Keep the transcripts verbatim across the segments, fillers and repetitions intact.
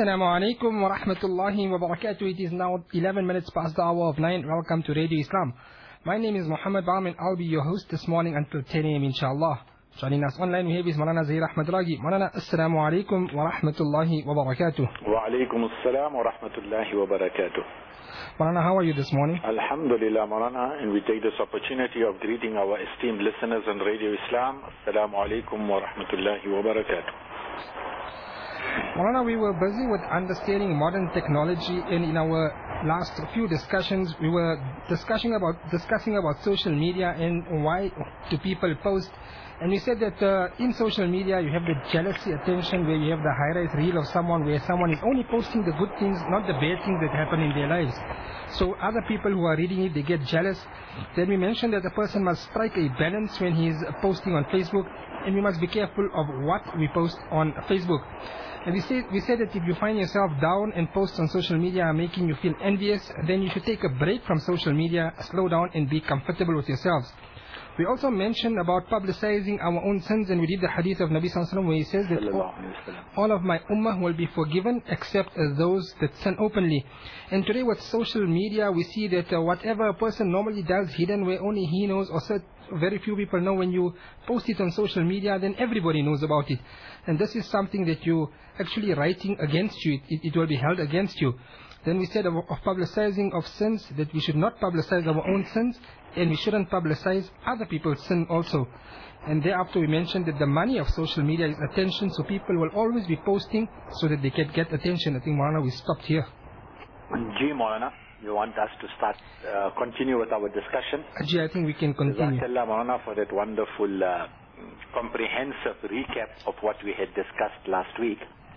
Assalamu alaikum wa rahmatullahi wa barakatuh. It is now eleven minutes past the hour of nine. Welcome to Radio Islam. My name is Muhammad Baam, I'll be your host this morning until ten a m inshallah. Joining us online we have is Maulana Zahir Ahmad Ragi. Maulana, Assalamu alaikum wa rahmatullahi wa barakatuh. Wa alaikum assalam wa rahmatullahi wa barakatuh. Maulana, how are you this morning? Alhamdulillah, Maulana, and we take this opportunity of greeting our esteemed listeners on Radio Islam. Assalamu alaikum wa rahmatullahi wa barakatuh. Maulana, we were busy with understanding modern technology, and in our last few discussions we were discussing about discussing about social media and why do people post. And we said that uh, in social media you have the jealousy attention, where you have the highlight reel of someone where someone is only posting the good things, not the bad things that happen in their lives. So other people who are reading it, they get jealous. Then we mentioned that the person must strike a balance when he is posting on Facebook, and we must be careful of what we post on Facebook. And we said, we said that if you find yourself down and posts on social media are making you feel envious, then you should take a break from social media, slow down and be comfortable with yourselves. We also mentioned about publicizing our own sins, and we did the hadith of Nabi Sallallahu Alaihi Wasallam where he says that all, all of my ummah will be forgiven except those that sin openly. And today with social media we see that uh, whatever a person normally does hidden, where only he knows or certain very few people know, when you post it on social media, then everybody knows about it. And this is something that you actually writing against you. It, it will be held against you. Then we said of, of publicizing of sins, that we should not publicize our own sins, and we shouldn't publicize other people's sin also. And thereafter we mentioned that the money of social media is attention, so people will always be posting so that they can get attention. I think, Maulana, we stopped here. Ji, Maulana, you want us to start, uh, continue with our discussion? Ji, I think we can continue. Jazakallah, Maulana, for that wonderful, uh, comprehensive recap of what we had discussed last week.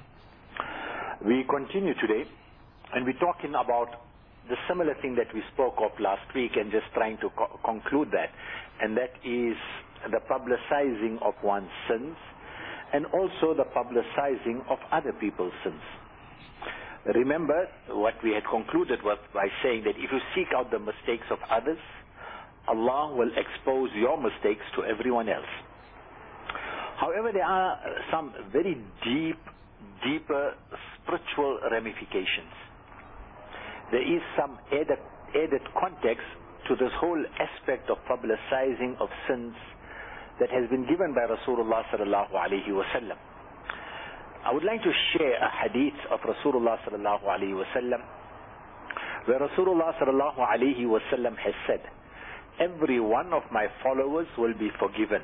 We continue today, and we're talking about the similar thing that we spoke of last week, and just trying to co conclude that, and that is the publicizing of one's sins, and also the publicizing of other people's sins. Remember what we had concluded was by saying that if you seek out the mistakes of others, Allah will expose your mistakes to everyone else. However, there are some very deep, deeper spiritual ramifications. There is some added, added context to this whole aspect of publicizing of sins that has been given by Rasulullah sallallahu alaihi wasallam. I would like to share a hadith of Rasulullah sallallahu alaihi wasallam, where Rasulullah sallallahu alaihi wasallam has said, every one of my followers will be forgiven,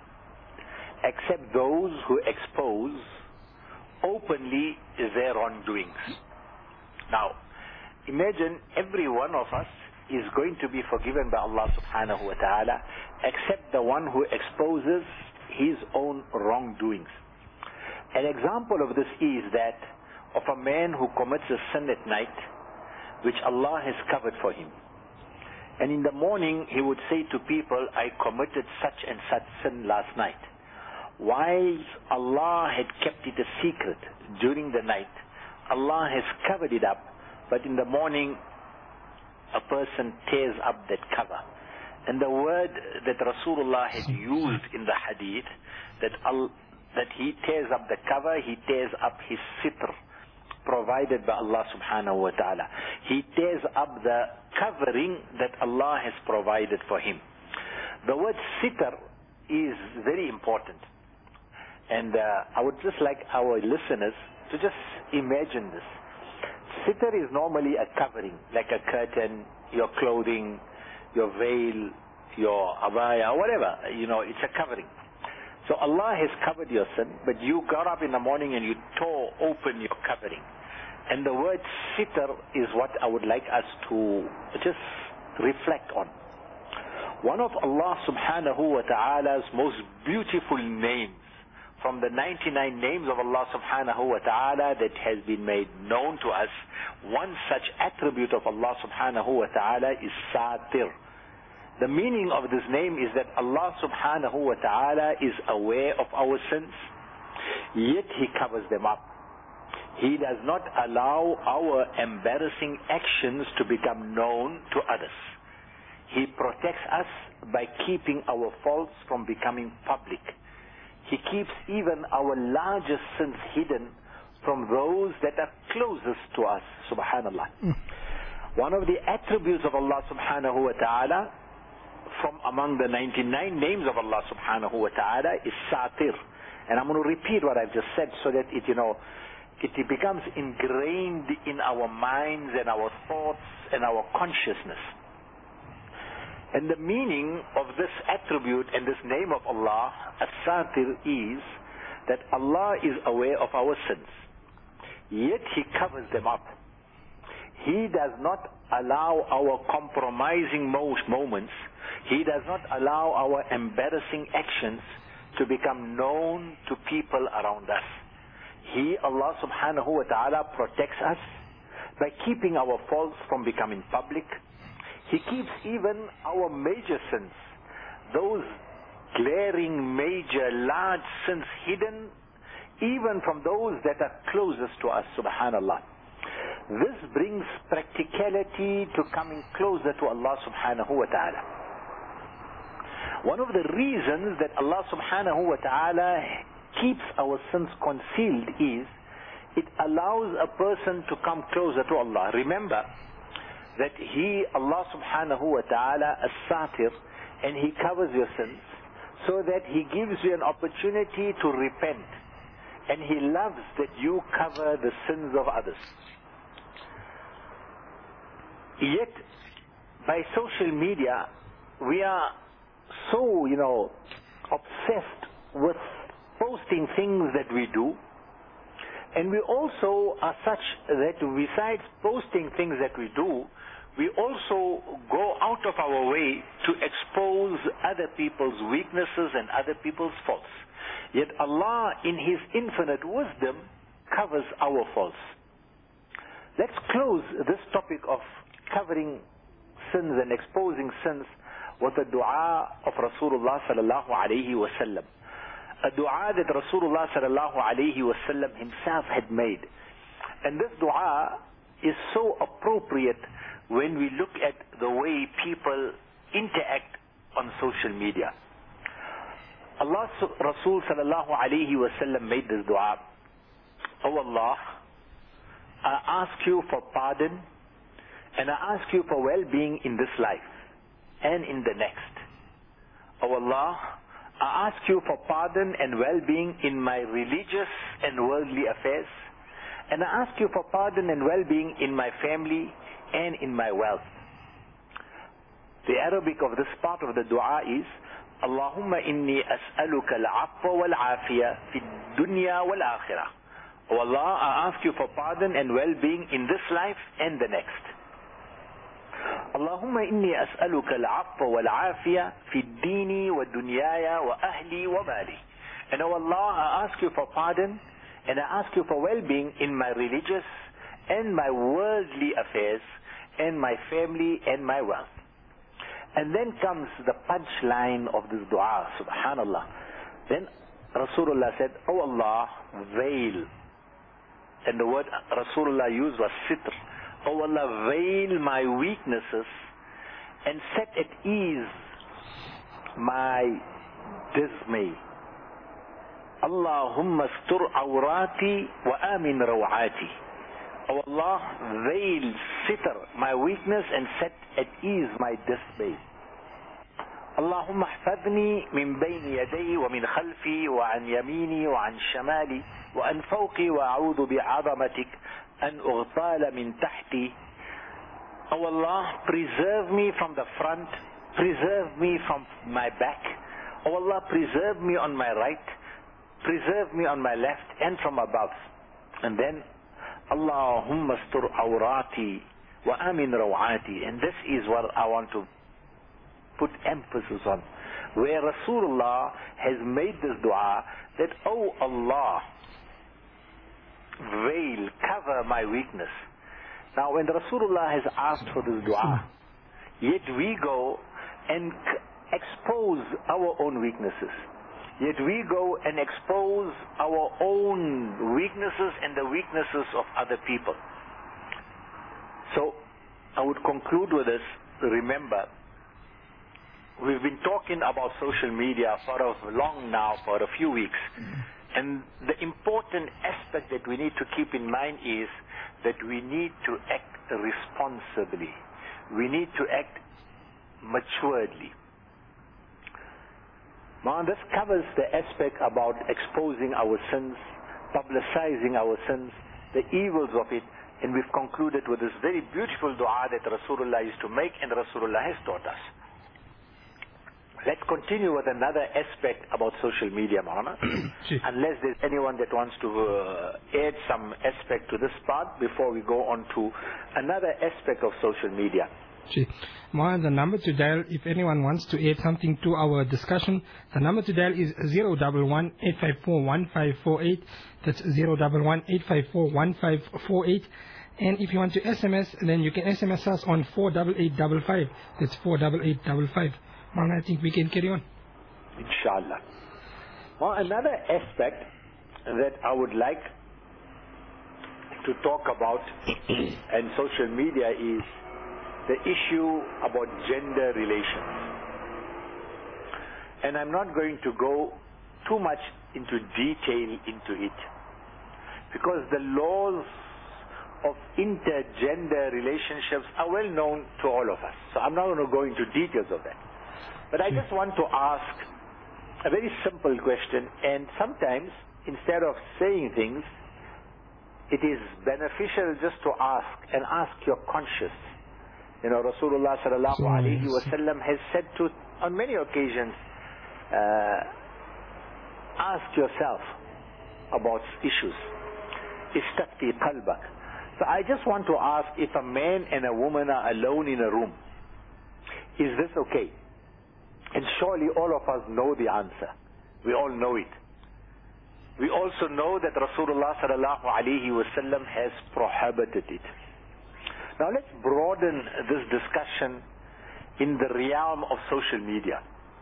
except those who expose openly their wrongdoings. Now, imagine every one of us is going to be forgiven by Allah subhanahu wa ta'ala, except the one who exposes his own wrongdoings. An example of this is that of a man who commits a sin at night, which Allah has covered for him. And in the morning he would say to people, I committed such and such sin last night. While Allah had kept it a secret during the night, Allah has covered it up, but in the morning a person tears up that cover. And the word that Rasulullah had used in the hadith, that al that he tears up the cover, he tears up his sitr provided by Allah subhanahu wa ta'ala. He tears up the covering that Allah has provided for him. The word sitr is very important. And uh, I would just like our listeners to just imagine this. Sitr is normally a covering, like a curtain, your clothing, your veil, your abaya, whatever. You know, it's a covering. So Allah has covered your sin, but you got up in the morning and you tore open your covering. And the word sitr is what I would like us to just reflect on. One of Allah subhanahu wa ta'ala's most beautiful names, from the ninety-nine names of Allah subhanahu wa ta'ala that has been made known to us, one such attribute of Allah subhanahu wa ta'ala is Satir. The meaning of this name is that Allah subhanahu wa ta'ala is aware of our sins, yet He covers them up. He does not allow our embarrassing actions to become known to others. He protects us by keeping our faults from becoming public. He keeps even our largest sins hidden from those that are closest to us, subhanallah. Mm. One of the attributes of Allah subhanahu wa ta'ala, from among the ninety-nine names of Allah subhanahu wa ta'ala, is Satir. And I'm going to repeat what I've just said so that it, you know, it becomes ingrained in our minds and our thoughts and our consciousness. And the meaning of this attribute and this name of Allah, As-Satir, is that Allah is aware of our sins, yet He covers them up. He does not allow our compromising moments, He does not allow our embarrassing actions to become known to people around us. He, Allah subhanahu wa ta'ala, protects us by keeping our faults from becoming public. He keeps even our major sins, those glaring, major, large sins, hidden even from those that are closest to us, subhanallah. This brings practicality to coming closer to Allah subhanahu wa ta'ala. One of the reasons that Allah subhanahu wa ta'ala keeps our sins concealed is it allows a person to come closer to Allah. Remember that He, Allah subhanahu wa ta'ala, as-Satir, and He covers your sins so that He gives you an opportunity to repent, and He loves that you cover the sins of others. Yet by social media we are so, you know, obsessed with posting things that we do, and we also are such that besides posting things that we do, we also go out of our way to expose other people's weaknesses and other people's faults. Yet Allah, in His infinite wisdom, covers our faults. Let's close this topic of covering sins and exposing sins with a dua of Rasulullah sallallahu alayhi wa sallam. A dua that Rasulullah sallallahu alayhi wa sallam himself had made. And this dua is so appropriate when we look at the way people interact on social media. Allah Rasul sallallahu alayhi wa sallam made this dua. Oh Allah, I ask you for pardon, and I ask you for well-being in this life and in the next. Oh Allah, I ask you for pardon and well-being in my religious and worldly affairs, and I ask you for pardon and well-being in my family and in my wealth. The Arabic of this part of the dua is Allahumma inni as'aluka al-'afwa wal-'afiya fi dunya wal-akhirah. Oh Allah, I ask you for pardon and well-being in this life and the next. Allahumma inni as'aluka al-'afwa wal-'afiya fi dini wa dunyaya wa ahli wa mali. And oh Allah, I ask you for pardon and I ask you for well-being in my religious and my worldly affairs and my family and my wealth. And then comes the punchline of this dua, subhanallah. Then Rasulullah said, oh Allah, veil. And the word Rasulullah used was sitr. Oh Allah, veil my weaknesses and set at ease my dismay. Allahumma astur awrati wa amin rawati. Oh Allah, veil, sitr my weakness and set at ease my dismay. اللهم احفظني من بين يدي ومن خلفي وعن يميني وعن شمالي وعن فوقي وأعوذ بعظمتك أن أغتال من تحتي. Oh Allah, preserve me from the front, preserve me from my back. Oh Allah, preserve me on my right, preserve me on my left and from above. And then Allahumma astur awrati wa amin rawati. And this is what I want to put emphasis on, where Rasulullah has made this dua that, oh Allah, veil, cover my weakness. Now when Rasulullah has asked for this dua, yet we go and expose our own weaknesses. Yet we go and expose our own weaknesses and the weaknesses of other people. So I would conclude with this. Remember, we've been talking about social media for a long now, for a few weeks. And the important aspect that we need to keep in mind is that we need to act responsibly. We need to act maturedly. Now, this covers the aspect about exposing our sins, publicizing our sins, the evils of it, and we've concluded with this very beautiful dua that Rasulullah used to make and Rasulullah has taught us. Let's continue with another aspect about social media, Maulana. Unless there's anyone that wants to uh, add some aspect to this part before we go on to another aspect of social media. Maulana, the number to dial, if anyone wants to add something to our discussion, the number to dial is zero one one, eight five four, one five four eight. That's zero one one, eight five four, one five four eight. And if you want to S M S, then you can S M S us on four eight eight five five. That's four eight eight five five. I think we can carry on. Inshallah. Well, another aspect that I would like to talk about in social media is the issue about gender relations. And I'm not going to go too much into detail into it, because the laws of intergender relationships are well known to all of us. So I'm not going to go into details of that. But I just want to ask a very simple question, and sometimes instead of saying things, it is beneficial just to ask and ask your conscience. You know, Rasulullah sallallahu alayhi wa sallam has said to, on many occasions, uh, ask yourself about issues. Istafti qalbak. So I just want to ask, if a man and a woman are alone in a room, is this okay? And surely all of us know the answer. We all know it. We also know that Rasulullah sallallahu alayhi wa sallam has prohibited it. Now let's broaden this discussion in the realm of social media.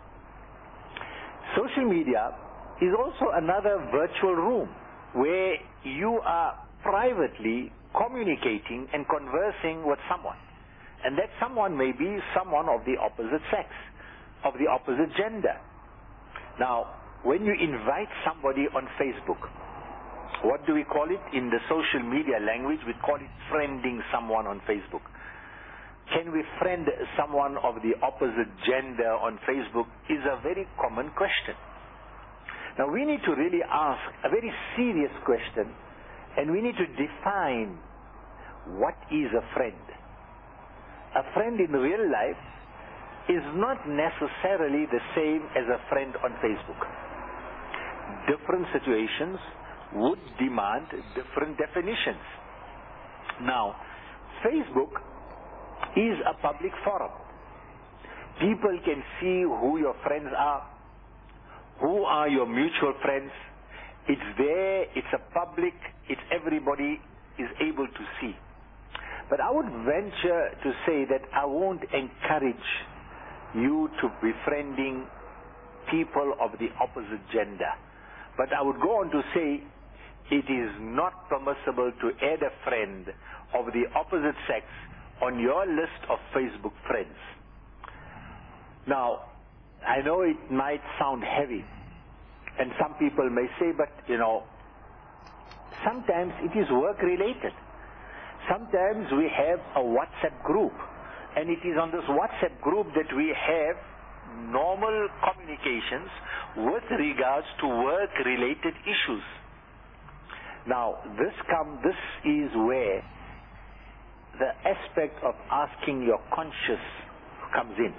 Social media is also another virtual room where you are privately communicating and conversing with someone. And that someone may be someone of the opposite sex, of the opposite gender. Now, when you invite somebody on Facebook, what do we call it? In the social media language, we call it friending someone on Facebook. Can we friend someone of the opposite gender on Facebook is a very common question. Now, we need to really ask a very serious question, and we need to define what is a friend. A friend in real life is not necessarily the same as a friend on Facebook. Different situations would demand different definitions. Now, Facebook is a public forum. People can see who your friends are, who are your mutual friends. It's there, it's a public, it's everybody is able to see. But I would venture to say that I won't encourage you to befriending people of the opposite gender. But I would go on to say it is not permissible to add a friend of the opposite sex on your list of Facebook friends. Now, I know it might sound heavy, and some people may say, but you know, sometimes it is work related. Sometimes we have a WhatsApp group, and it is on this WhatsApp group that we have normal communications with regards to work-related issues. Now, this come, this is where the aspect of asking your conscience comes in.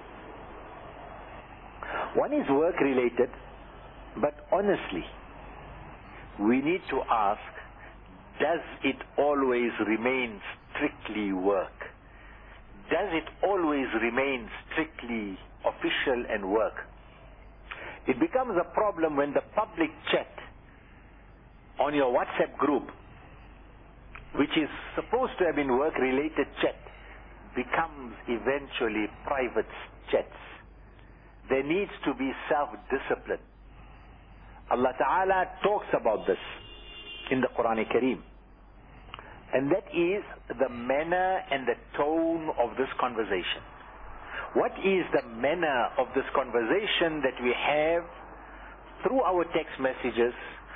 One is work-related, but honestly, we need to ask, does it always remain strictly work? Does it always remain strictly official and work? It becomes a problem when the public chat on your WhatsApp group, which is supposed to have been work-related chat, becomes eventually private chats. There needs to be self-discipline. Allah Ta'ala talks about this in the Quran Kareem. And that is the manner and the tone of this conversation. What is the manner of this conversation that we have through our text messages,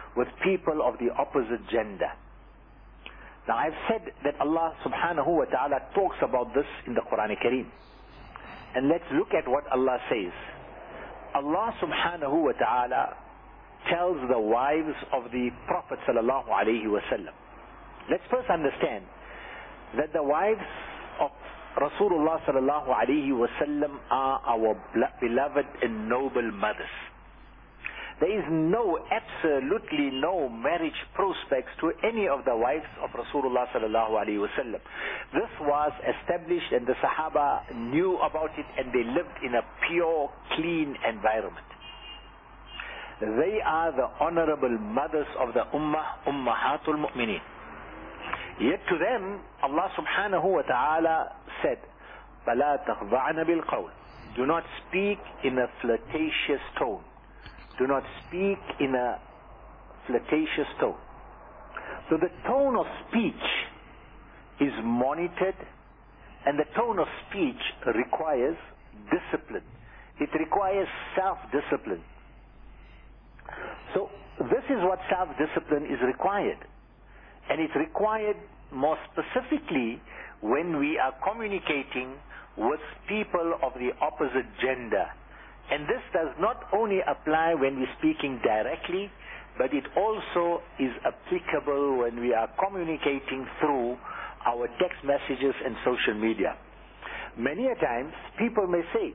with people of the opposite gender. Now I've said that Allah subhanahu wa ta'ala talks about this in the Quran Kareem. And let's look at what Allah says. Allah subhanahu wa ta'ala tells the wives of the Prophet sallallahu alayhi wa sallam. Let's first understand that the wives of Rasulullah sallallahu alayhi wa sallam are our beloved and noble mothers. There is no, absolutely no marriage prospects to any of the wives of Rasulullah sallallahu alayhi wa sallam. This was established and the Sahaba knew about it and they lived in a pure, clean environment. They are the honorable mothers of the Ummah, Ummahatul Mu'mineen. Yet to them, Allah subhanahu wa ta'ala said, فَلَا تَخْضَعْنَ بِالْقَوْلِ. Do not speak in a flirtatious tone. Do not speak in a flirtatious tone. So the tone of speech is monitored, and the tone of speech requires discipline. It requires self-discipline. So this is what self-discipline is required. And it's required more specifically when we are communicating with people of the opposite gender. And this does not only apply when we're speaking directly, but it also is applicable when we are communicating through our text messages and social media. Many a times, people may say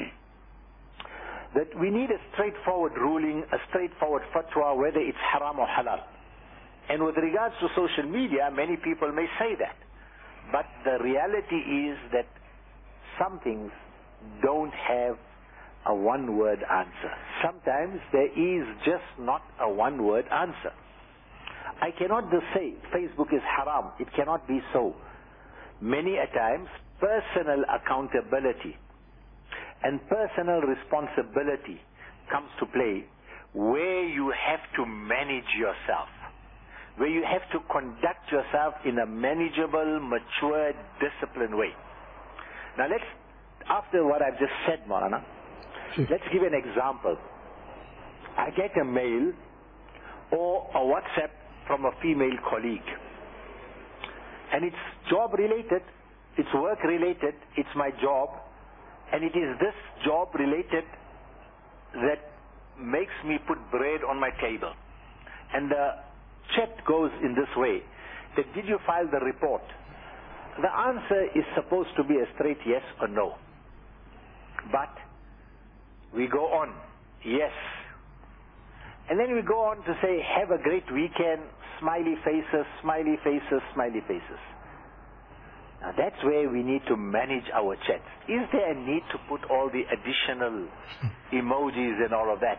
that we need a straightforward ruling, a straightforward fatwa, whether it's haram or halal. And with regards to social media, many people may say that. But the reality is that some things don't have a one-word answer. Sometimes there is just not a one-word answer. I cannot just say Facebook is haram. It cannot be so. Many a times, personal accountability and personal responsibility comes to play, where you have to manage yourself, where you have to conduct yourself in a manageable, mature, disciplined way. Now let's, after what I've just said, Maulana, let's give an example. I get a mail or a WhatsApp from a female colleague, and it's job related, it's work related, it's my job, and it is this job related that makes me put bread on my table. And the chat goes in this way, that did you file the report? The answer is supposed to be a straight yes or no. But we go on, yes. And then we go on to say, have a great weekend, smiley faces, smiley faces, smiley faces. Now that's where we need to manage our chats. Is there a need to put all the additional emojis and all of that?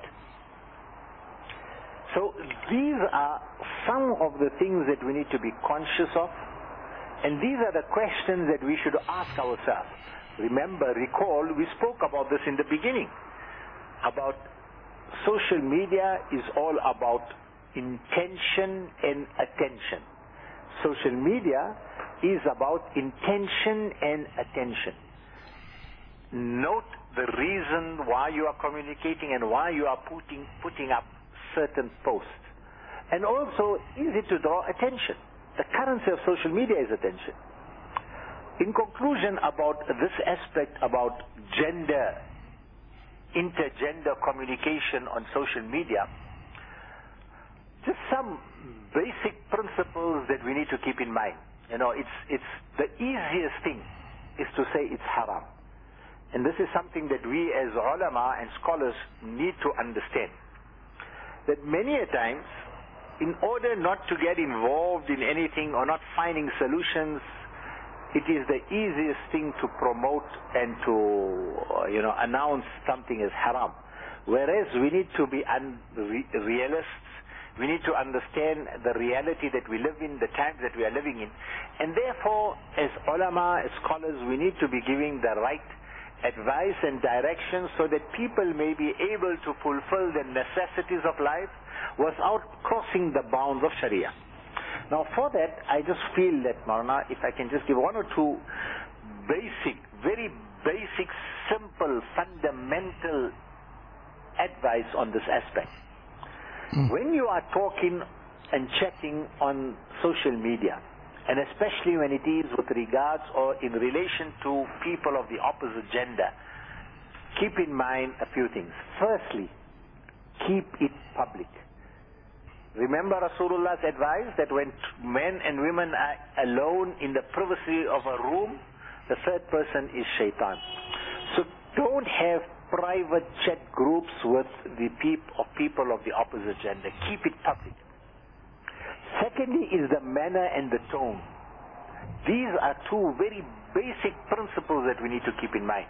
So these are some of the things that we need to be conscious of, and these are the questions that we should ask ourselves. Remember, recall, we spoke about this in the beginning, about social media is all about intention and attention. Social media is about intention and attention. Note the reason why you are communicating and why you are putting, putting up certain posts. And also, is it to draw attention? The currency of social media is attention. In conclusion about this aspect about gender, intergender communication on social media, just some basic principles that we need to keep in mind. You know, it's, it's the easiest thing is to say it's haram. And this is something that we as ulama and scholars need to understand. That many a times, in order not to get involved in anything or not finding solutions, it is the easiest thing to promote and to, uh, you know, announce something as haram. Whereas we need to be un- re- realists, we need to understand the reality that we live in, the times that we are living in. And therefore, as ulama, as scholars, we need to be giving the right advice and direction so that people may be able to fulfill the necessities of life without crossing the bounds of Sharia. Now for that, I just feel that, Maulana, if I can just give one or two basic, very basic, simple, fundamental advice on this aspect. Mm. When you are talking and chatting on social media, and especially when it is with regards or in relation to people of the opposite gender, keep in mind a few things. Firstly, keep it public. Remember Rasulullah's advice that when men and women are alone in the privacy of a room, the third person is shaitan. So don't have private chat groups with the peop- of people of the opposite gender. Keep it public. Secondly is the manner and the tone. These are two very basic principles that we need to keep in mind.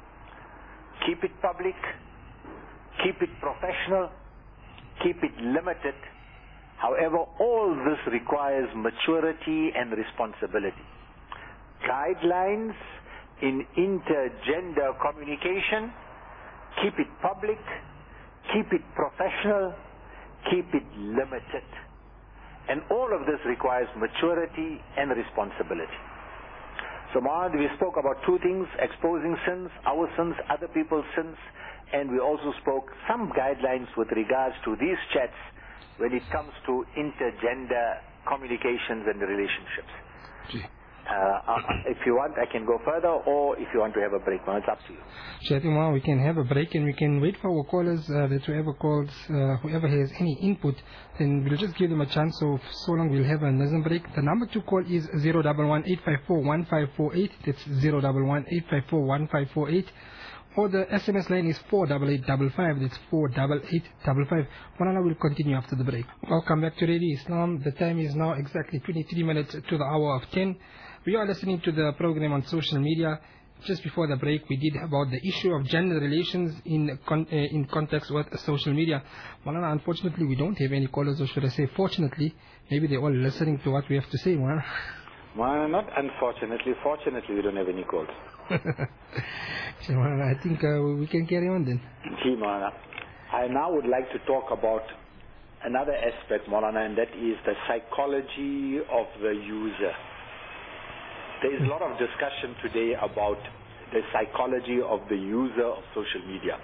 Keep it public, keep it professional, keep it limited. However, all this requires maturity and responsibility. Guidelines in intergender communication, keep it public, keep it professional, keep it limited. And all of this requires maturity and responsibility. So, Muhammad, we spoke about two things: exposing sins, our sins, other people's sins, and we also spoke some guidelines with regards to these chats when it comes to intergender communications and relationships. Uh, if you want, I can go further, or if you want to have a break, man, it's up to you. So I think, well, we can have a break and we can wait for our callers, uh, that whoever calls, uh, whoever has any input, then we'll just give them a chance. So so long we'll have a Nazm break. The number to call is zero one one eight five four one five four eight. That's zero one one eight five four one five four eight. Or the S M S line is four eight eight five five. That's four eight eight five five. Malana will continue after the break. Welcome back to Radio Islam. The time is now exactly twenty-three minutes to the hour of ten. We are listening to the program on social media. Just before the break, we did about the issue of gender relations in con uh, in context with social media. Malana, unfortunately, we don't have any callers, or should I say, fortunately, maybe they're all listening to what we have to say, Malana. Well, not unfortunately. Fortunately, we don't have any calls. So, Malana, I think uh, we can carry on then. Gee, Malana. I now would like to talk about another aspect, Malana, and that is the psychology of the user. There is a lot of discussion today about the psychology of the user of social media.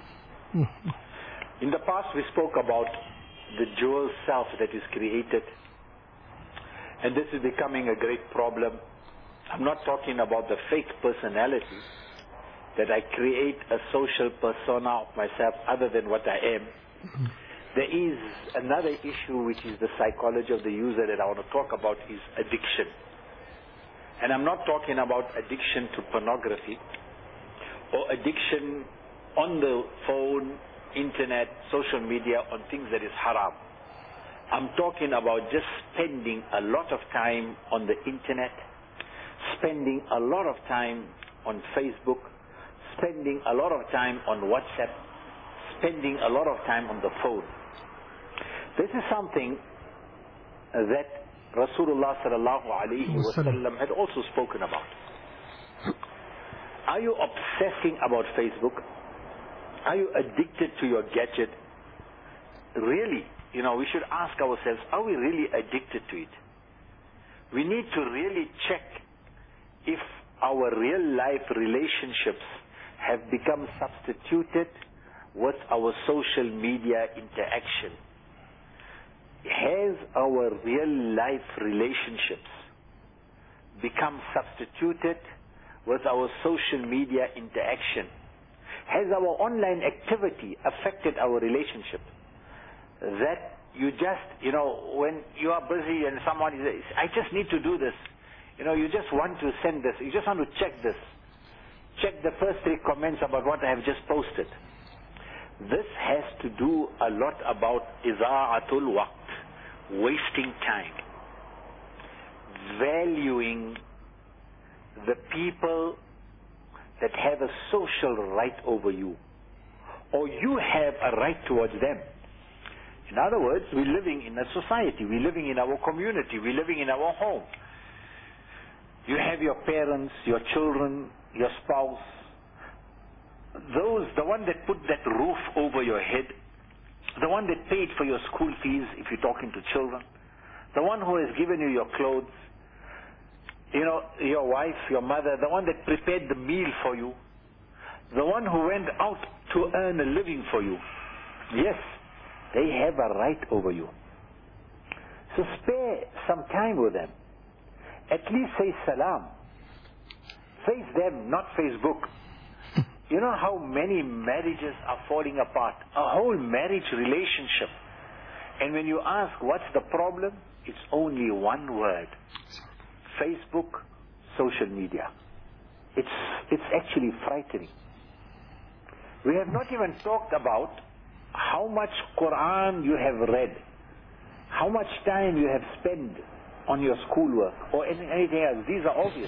In the past, we spoke about the dual self that is created, and this is becoming a great problem. I'm not talking about the fake personality, that I create a social persona of myself other than what I am. There is another issue, which is the psychology of the user, that I want to talk about, is addiction. And I'm not talking about addiction to pornography or addiction on the phone, internet, social media, on things that is haram. I'm talking about just spending a lot of time on the internet, spending a lot of time on Facebook, spending a lot of time on WhatsApp, spending a lot of time on the phone. This is something that Rasulullah sallallahu alayhi wa sallam had also spoken about. Are you obsessing about Facebook? Are you addicted to your gadget? Really, you know, we should ask ourselves, are we really addicted to it? We need to really check if our real life relationships have become substituted with our social media interaction. Has our real life relationships become substituted with our social media interaction? Has our online activity affected our relationship? That you just, you know, when you are busy and someone is, I just need to do this. You know, you just want to send this. You just want to check this. Check the first three comments about what I have just posted. This has to do a lot about iza'atul waqt, wasting time, valuing the people that have a social right over you, or you have a right towards them. In other words, we're living in a society, we're living in our community, we're living in our home. You have your parents, your children, your spouse, those, the one that put that roof over your head, the one that paid for your school fees if you're talking to children, the one who has given you your clothes, you know, your wife, your mother, the one that prepared the meal for you, the one who went out to earn a living for you. Yes, They have a right over you. So spare some time with them. At least say salam. Face them, not Facebook. You know how many marriages are falling apart? A whole marriage relationship. And when you ask what's the problem, it's only one word. Facebook, social media. It's, it's actually frightening. We have not even talked about how much Quran you have read, how much time you have spent on your schoolwork or anything else. These are obvious.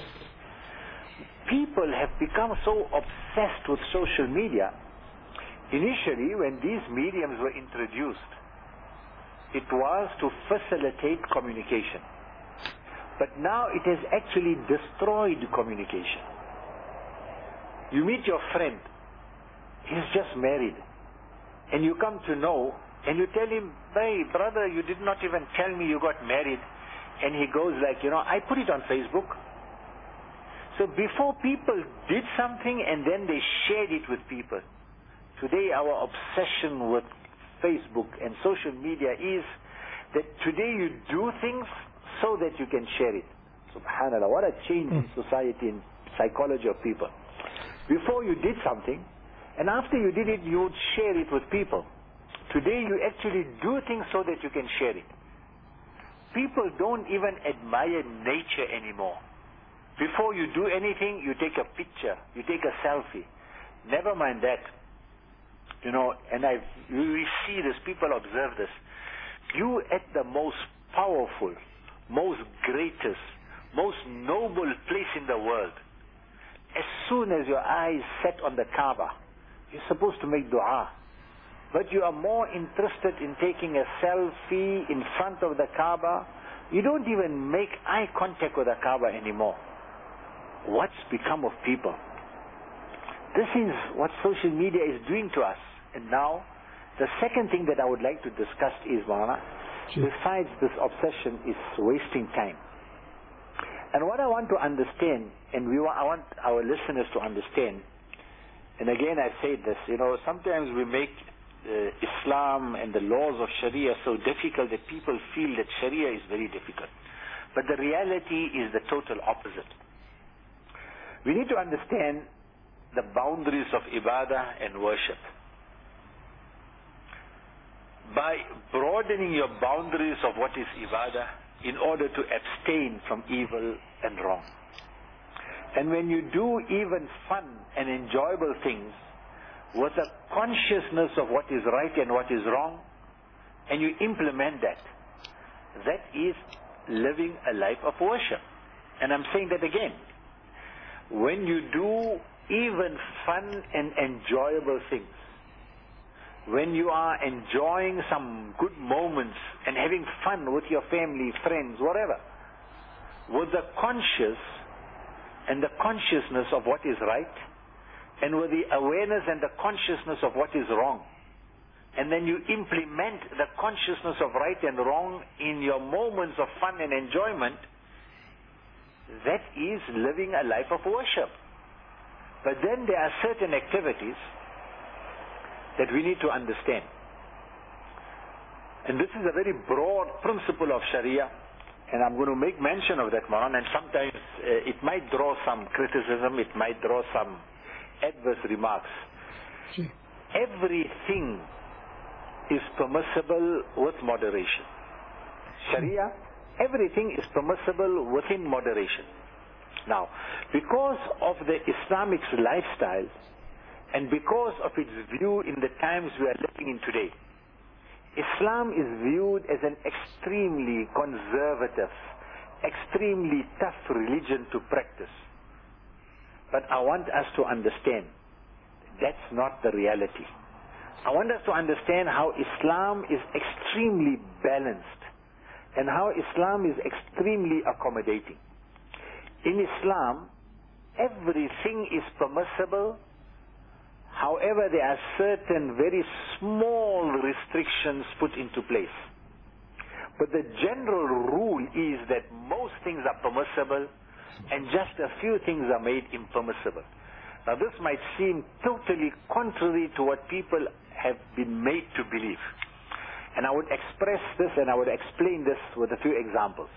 People have become so obsessed with social media. Initially, when these mediums were introduced, it was to facilitate communication. But now it has actually destroyed communication. You meet your friend, he's just married, and you come to know, and you tell him, hey, brother, you did not even tell me you got married. And he goes like, you know, I put it on Facebook. So before people did something and then they shared it with people. Today our obsession with Facebook and social media is that today you do things so that you can share it. Subhanallah, what a change in society and psychology of people. Before you did something, and after you did it, you would share it with people. Today you actually do things so that you can share it. People don't even admire nature anymore. Before you do anything, you take a picture, you take a selfie. Never mind that. You know, and I we see this, people observe this. You at the most powerful, most greatest, most noble place in the world, as soon as your eyes set on the Kaaba, you're supposed to make dua. But you are more interested in taking a selfie in front of the Kaaba. You don't even make eye contact with the Kaaba anymore. What's become of people? This is what social media is doing to us. And now, the second thing that I would like to discuss is, Maulana, besides this obsession, is wasting time. And what I want to understand, and we want, I want our listeners to understand, and again I say this, you know, sometimes we make uh, Islam and the laws of Sharia so difficult that people feel that Sharia is very difficult. But the reality is the total opposite. We need to understand the boundaries of ibadah and worship. By broadening your boundaries of what is ibadah in order to abstain from evil and wrong. And when you do even fun and enjoyable things with a consciousness of what is right and what is wrong, and you implement that, that is living a life of worship. And I'm saying that again. When you do even fun and enjoyable things, when you are enjoying some good moments and having fun with your family, friends, whatever, with the conscious and the consciousness of what is right, and with the awareness and the consciousness of what is wrong, and then you implement the consciousness of right and wrong in your moments of fun and enjoyment, that is living a life of worship. But then there are certain activities that we need to understand. And this is a very broad principle of Sharia, and I'm going to make mention of that, Maran, and sometimes uh, it might draw some criticism, it might draw some adverse remarks. Sure. Everything is permissible with moderation. Sharia, everything is permissible within moderation. Now, because of the Islamic lifestyle, and because of its view in the times we are living in today, Islam is viewed as an extremely conservative, extremely tough religion to practice. But I want us to understand that's not the reality. I want us to understand how Islam is extremely balanced and how Islam is extremely accommodating. In Islam, everything is permissible. However, there are certain very small restrictions put into place. But the general rule is that most things are permissible and just a few things are made impermissible. Now this might seem totally contrary to what people have been made to believe. And I would express this and I would explain this with a few examples.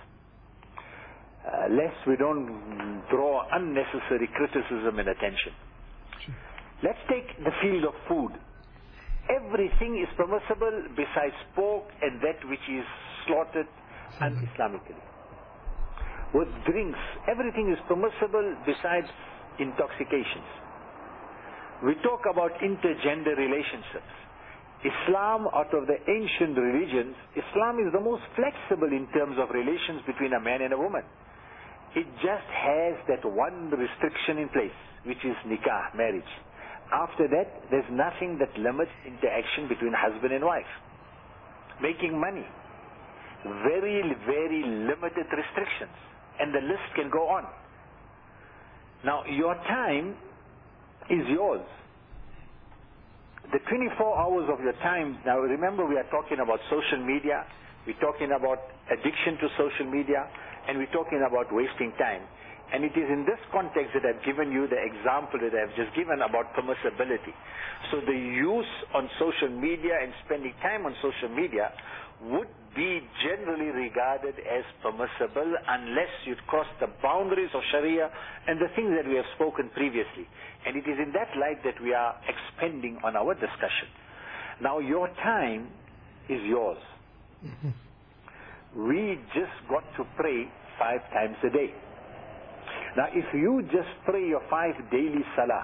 Uh, lest we don't draw unnecessary criticism and attention. Let's take the field of food. Everything is permissible besides pork and that which is slaughtered un-Islamically. With drinks, everything is permissible besides intoxications. We talk about intergender relationships. Islam, out of the ancient religions, Islam is the most flexible in terms of relations between a man and a woman. It just has that one restriction in place, which is nikah, marriage. After that, there's nothing that limits interaction between husband and wife. Making money. Very, very limited restrictions. And the list can go on. Now, your time is yours. The twenty-four hours of your time, now remember we are talking about social media, we're talking about addiction to social media, and we're talking about wasting time. And it is in this context that I've given you the example that I've just given about permissibility. So the use on social media and spending time on social media would be generally regarded as permissible unless you'd cross the boundaries of Sharia and the things that we have spoken previously. And it is in that light that we are expending on our discussion. Now your time is yours. Mm-hmm. We just got to pray five times a day. Now if you just pray your five daily salah,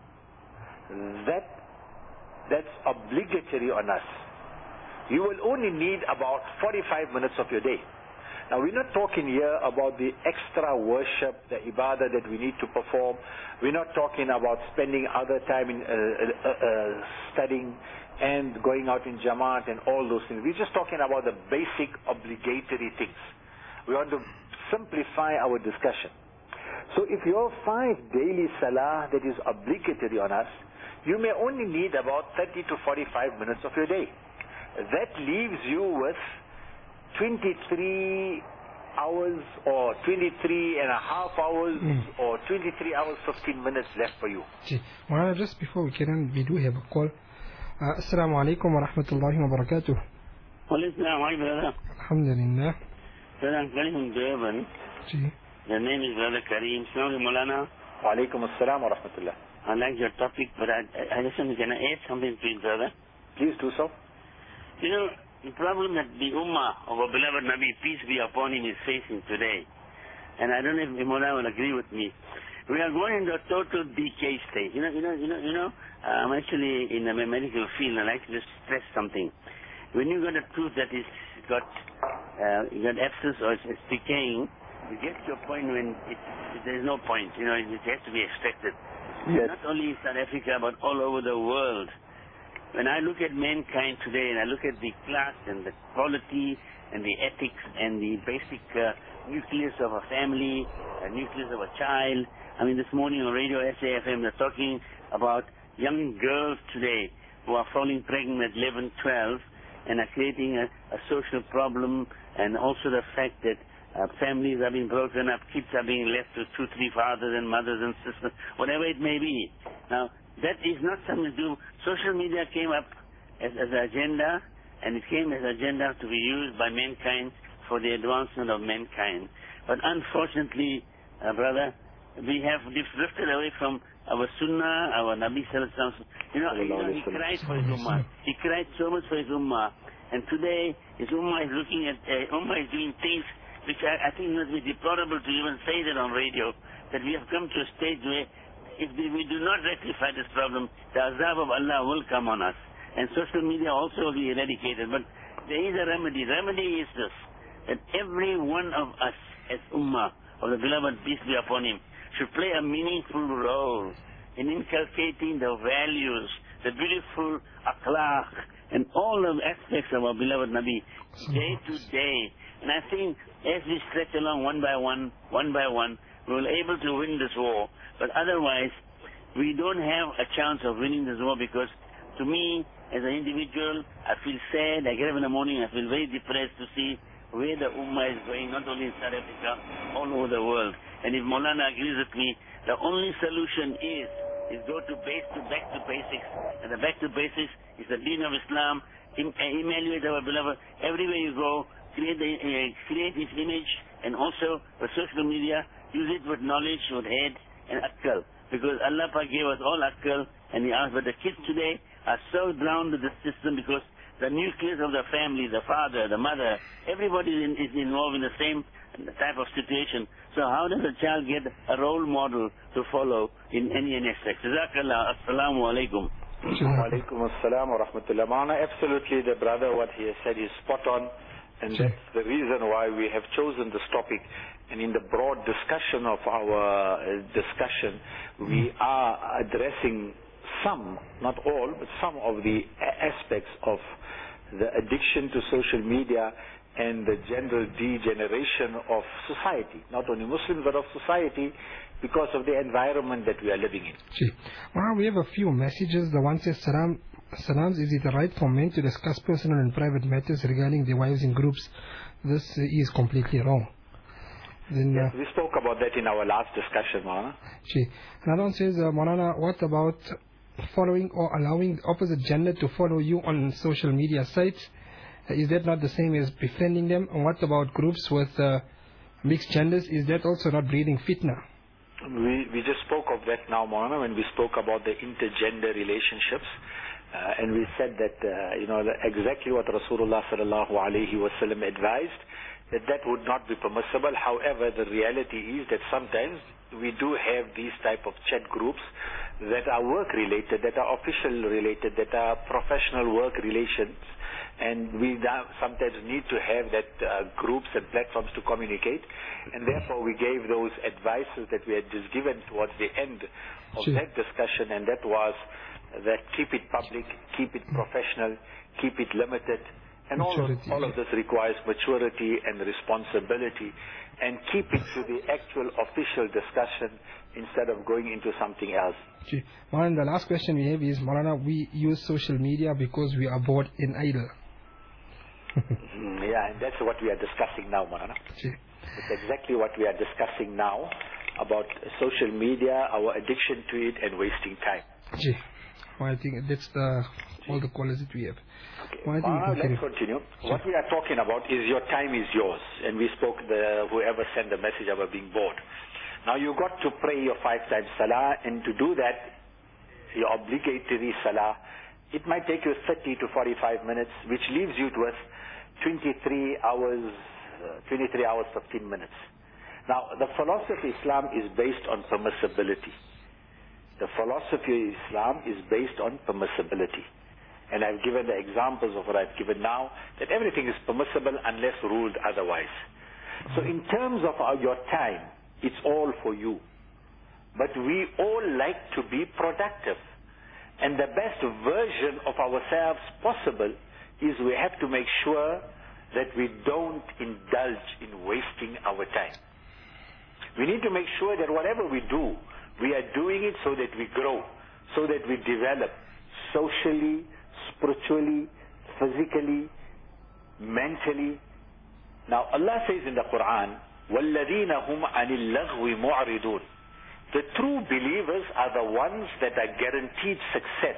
that that's obligatory on us. You will only need about forty-five minutes of your day. Now we're not talking here about the extra worship, the ibadah that we need to perform. We're not talking about spending other time in uh, uh, uh, studying and going out in Jamaat and all those things. We're just talking about the basic obligatory things. We want to simplify our discussion. So if your five daily salah that is obligatory on us, you may only need about thirty to forty-five minutes of your day. That leaves you with twenty-three hours or twenty-three and a half hours mm. or twenty-three hours, fifteen minutes left for you. Well, just before we get in, we do have a call. Uh, Assalamu alaikum wa rahmatullahi wa barakatuh. Alhamdulillah. Sir, I'm calling from Durban. The name is Brother Kareem. Assalamu Maulana. Wa alaikum assalam wa rahmatullah. I like your topic, but I, I just want to can I add something to it, brother? Please do so. You know, the problem that the Ummah of our beloved Nabi, peace be upon him, is facing today, and I don't know if Imran will agree with me, we are going into a total decay state. You know, you know, you know, you know, uh, I'm actually in the medical field, and I like to just stress something. When you got a tooth that is got, uh, got abscess or it's, it's decaying, you get to a point when it, it, there's no point. You know, it, it has to be extracted. Yes. Not only in South Africa, but all over the world. When I look at mankind today and I look at the class and the quality and the ethics and the basic uh, nucleus of a family, a nucleus of a child. I mean, this morning on radio S A F M, they're talking about young girls today who are falling pregnant at eleven, twelve and are creating a, a social problem, and also the fact that uh, families are being broken up, kids are being left with two, three fathers and mothers and sisters, whatever it may be. Now, that is not something to do. Social media came up as, as an agenda, and it came as an agenda to be used by mankind for the advancement of mankind. But unfortunately, uh, brother, we have drifted away from our sunnah, our Nabi Sallallahu Alaihi Wasallam. You know, you know, he cried for his ummah. He cried so much for his ummah. And today, his ummah is looking at, uh, ummah is doing things which I, I think must be deplorable to even say that on radio, that we have come to a stage where if we do not rectify this problem, the azab of Allah will come on us. And social media also will be eradicated. But there is a remedy. Remedy is this, that every one of us as ummah of the beloved, peace be upon him, should play a meaningful role in inculcating the values, the beautiful akhlaq, and all the aspects of our beloved Nabi, day to day. And I think as we stretch along one by one, one by one, we will be able to win this war. But otherwise, we don't have a chance of winning this war, because to me, as an individual, I feel sad. I get up in the morning, I feel very depressed to see where the Ummah is going, not only in South Africa, all over the world. And if Maulana agrees with me, the only solution is, is go to base to back to basics. And the back to basics is the deen of Islam, em- evaluate our beloved. Everywhere you go, create, the, uh, create his image, and also for social media, use it with knowledge, with head, and akal. Because Allah Pak gave us all akal, and He asked, but the kids today are so drowned with the system because the nucleus of the family, the father, the mother, everybody is, in, is involved in the same type of situation. So how does a child get a role model to follow in any aspect? Jazakallah. Assalamu alaikum. Wa alaikum assalam wa rahmatullah. Maana, absolutely, the brother, what he has said is spot on. And that's the reason why we have chosen this topic. And in the broad discussion of our uh, discussion, we are addressing some, not all, but some of the aspects of the addiction to social media and the general degeneration of society, not only Muslims but of society, because of the environment that we are living in. Gee. Well, we have a few messages. The one says, Salam, Salams, is it right for men to discuss personal and private matters regarding their wives in groups? This uh, is completely wrong. Then, yes, uh, we spoke about that in our last discussion, Maulana. Gee. Another one says, uh, Maulana, what about following or allowing the opposite gender to follow you on social media sites? Uh, is that not the same as befriending them? And what about groups with uh, mixed genders? Is that also not breeding fitna? We, we just spoke of that now, Maulana, when we spoke about the intergender relationships. Uh, and we said that, uh, you know, exactly what Rasulullah sallallahu alayhi wa sallam advised, that that would not be permissible. However, the reality is that sometimes we do have these type of chat groups that are work related, that are official related, that are professional work relations, and we sometimes need to have that uh, groups and platforms to communicate, and therefore we gave those advices that we had just given towards the end of sure. that discussion, and that was that keep it public, keep it professional, keep it limited. And all of, all of this requires maturity and responsibility, and keep it to the actual official discussion instead of going into something else. Okay. Maulana, the last question we have is, Maulana, we use social media because we are bored and idle. Yeah, and that's what we are discussing now, Maulana. Okay. It's exactly what we are discussing now about social media, our addiction to it, and wasting time. Okay. Well, I think that's the all the callers that we have. Okay. Well, Uh, let's carry. continue. Sure. What we are talking about is your time is yours. And we spoke, the whoever sent the message about being bored. Now you got to pray your five times salah, and to do that, your obligatory salah, it might take you thirty to forty-five minutes, which leaves you with twenty-three hours, uh, twenty-three hours, fifteen minutes. Now, the philosophy of Islam is based on permissibility. The philosophy of Islam is based on permissibility. And I've given the examples of what I've given now, that everything is permissible unless ruled otherwise. So in terms of our, your time, it's all for you. But we all like to be productive. And the best version of ourselves possible is we have to make sure that we don't indulge in wasting our time. We need to make sure that whatever we do, we are doing it so that we grow, so that we develop socially, spiritually, physically, mentally. Now Allah says in the Quran, وَالَّذِينَ هُمْ عَنِ اللَّغْوِ مُعْرِضُونَ. The true believers are the ones that are guaranteed success.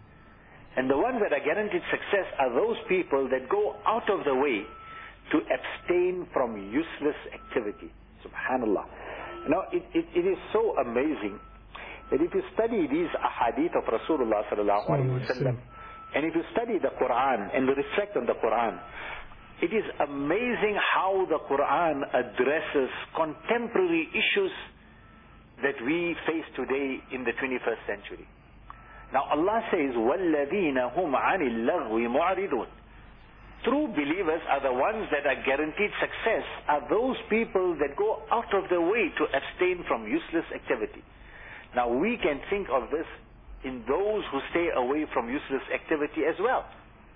And the ones that are guaranteed success are those people that go out of the way to abstain from useless activity. Subhanallah. Now, it, it, it is so amazing that if you study these ahadith of Rasulullah sallallahu alaihi wasallam, and if you study the Quran and reflect on the Quran, it is amazing how the Quran addresses contemporary issues that we face today in the twenty-first century. Now Allah says, وَالَّذِينَ هُمْ عَنِ اللَّغْوِ مُعْرِضُونَ. True believers are the ones that are guaranteed success, are those people that go out of their way to abstain from useless activity. Now we can think of this in those who stay away from useless activity as well,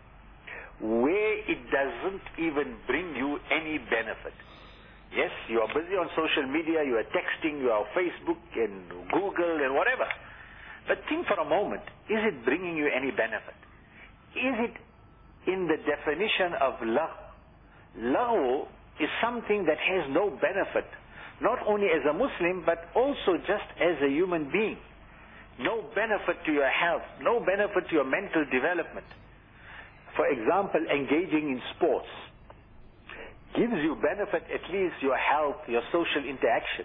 where it doesn't even bring you any benefit. Yes, you are busy on social media, you are texting, you are on Facebook and Google and whatever. But think for a moment, is it bringing you any benefit? Is it in the definition of lahu? Lahu is something that has no benefit, not only as a Muslim, but also just as a human being. No benefit to your health, no benefit to your mental development. For example, engaging in sports gives you benefit, at least your health, your social interaction.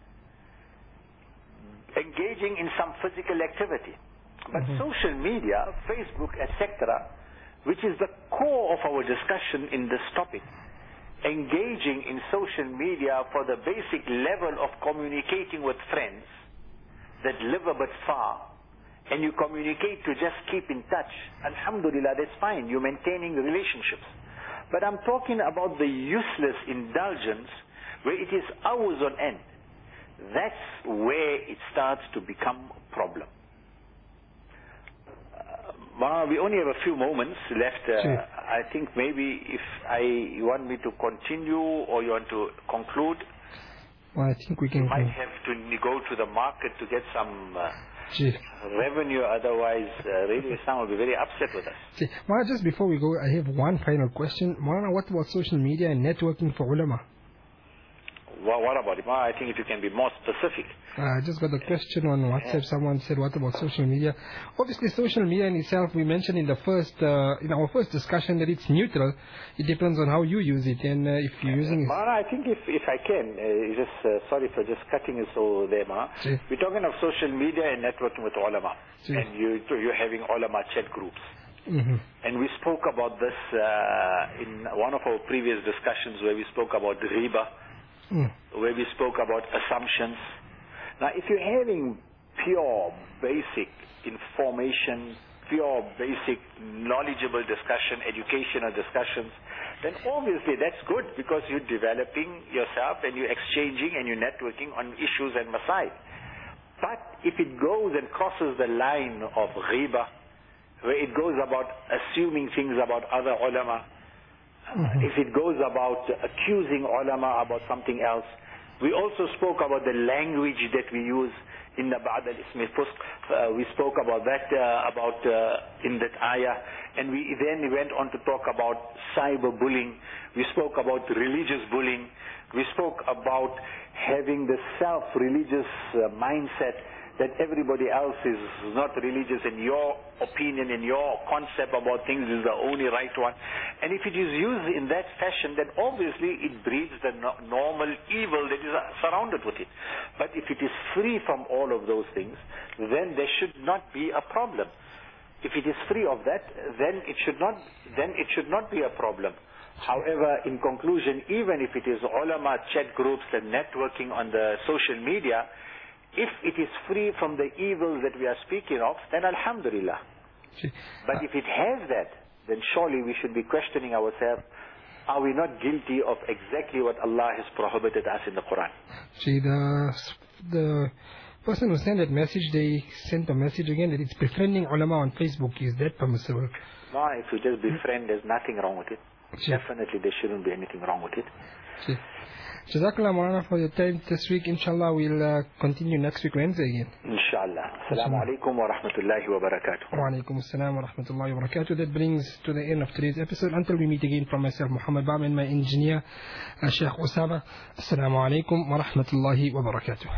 Engaging in some physical activity. But mm-hmm. social media, Facebook, et cetera, which is the core of our discussion in this topic, engaging in social media for the basic level of communicating with friends that live a bit far, and you communicate to just keep in touch, alhamdulillah, that's fine, you're maintaining relationships. But I'm talking about the useless indulgence where it is hours on end. That's where it starts to become a problem. Uh, we only have a few moments left. Uh, sure. I think maybe if I you want me to continue or you want to conclude, well, I think we can. We might have to go to the market to get some uh, sure. revenue. Otherwise, uh, Radio Islam will be very upset with us. See, well, just before we go, I have one final question. Maulana, what about social media and networking for ulama? Well, what about it? Well, I think if you can be more specific. Uh, I just got a question on WhatsApp. Someone said, what about social media? Obviously, social media in itself, we mentioned in the first, uh, in our first discussion that it's neutral. It depends on how you use it. And uh, if you're using it... Mara, I think if, if I can, uh, just uh, sorry for just cutting you so there, Mara. Sí. We're talking of social media and networking with ulama. Sí. And you, you're having ulama chat groups. Mm-hmm. And we spoke about this uh, in one of our previous discussions where we spoke about riba. Mm. Where we spoke about assumptions. Now, if you're having pure, basic information, pure, basic, knowledgeable discussion, educational discussions, then obviously that's good because you're developing yourself and you're exchanging and you're networking on issues and masail. But if it goes and crosses the line of riba, where it goes about assuming things about other ulama, Mm-hmm. if it goes about accusing ulama about something else. We also spoke about the language that we use in the Ba'd al-Ismi Fusq. Uh, we spoke about that, uh, about uh, in that ayah. And we then went on to talk about cyberbullying. We spoke about religious bullying. We spoke about having the self-religious uh, mindset that everybody else is not religious and your opinion and your concept about things is the only right one. And if it is used in that fashion, then obviously it breeds the no normal evil that is surrounded with it. But if it is free from all of those things, then there should not be a problem. If it is free of that, then it should not, then it should not be a problem. However, in conclusion, even if it is ulama chat groups and networking on the social media, if it is free from the evils that we are speaking of, then alhamdulillah. But if it has that, then surely we should be questioning ourselves, are we not guilty of exactly what Allah has prohibited us in the Quran? See, the, the person who sent that message, they sent a message again that it's befriending ulama on Facebook. Is that permissible? No, if you just befriend, there's nothing wrong with it. See. Definitely there shouldn't be anything wrong with it. See. Jazakallah Maulana for your time this week. Inshallah, we'll uh, continue next week Wednesday again. Inshallah. Assalamu alaikum wa rahmatullahi wa barakatuh. Wa alaikum assalam wa rahmatullahi wa barakatuh. That brings to the end of today's episode. Until we meet again, from myself, Muhammad Bam, and my engineer, uh, Sheikh Osama. Assalamu alaikum wa rahmatullahi wa barakatuh.